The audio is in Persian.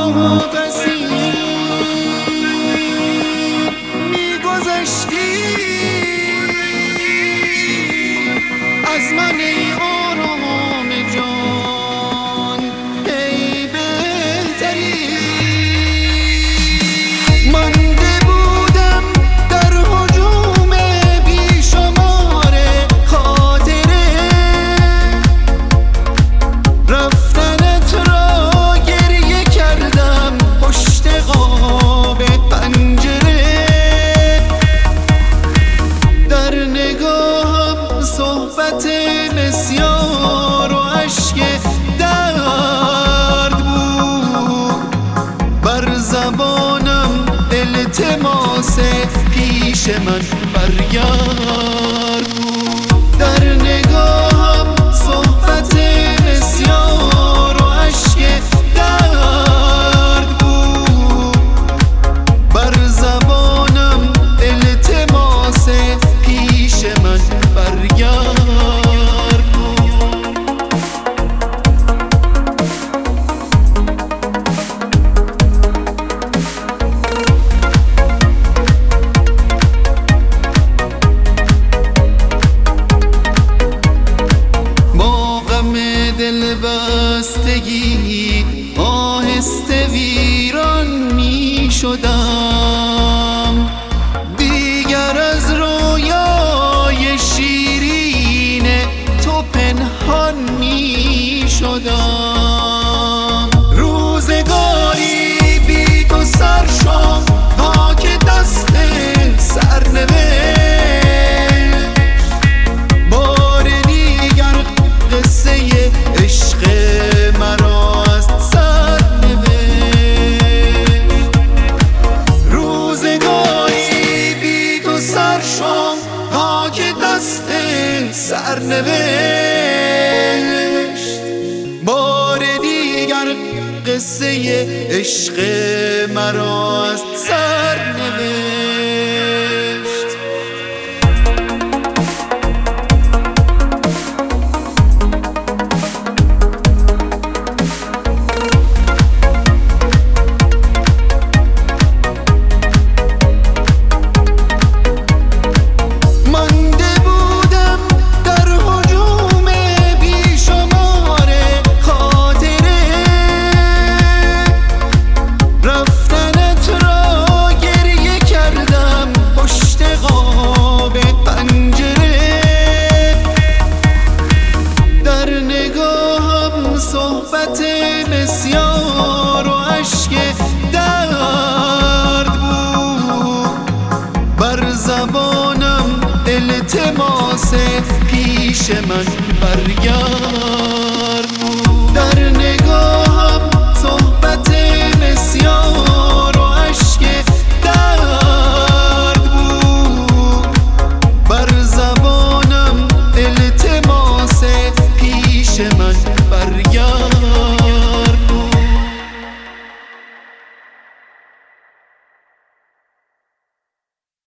واپسی میگذشتی از من ای آرام جان، ای بهتری. مانده بودم در هجوم بیشمار خاطره، رفتنت را گریه کردم پشت قاب پنجره. در نگاهم صحبت بسیار و اشک درد بود، بر زبانم التماس پیش من برگرد بود. در نگاهم صحبت بسیار و اشک درد بود، بر زبانم التماس پیش من برگرد. دلبستگی آهسته ویران می شدم، دیگر از رویای شیرین تو پنهان می شدم. روزگاری بی تو سرشم خاک دست سرنوشت، بار دیگر قصه عشق مرا از سر نوشت. روزگاری بی تو سرشم خاک دست سرنوشت، بار دیگر قصه عشق مرا از سر نوشت. صحبت بسیار و اشک درد بود، بر زبانم التماس پیش من برگرد.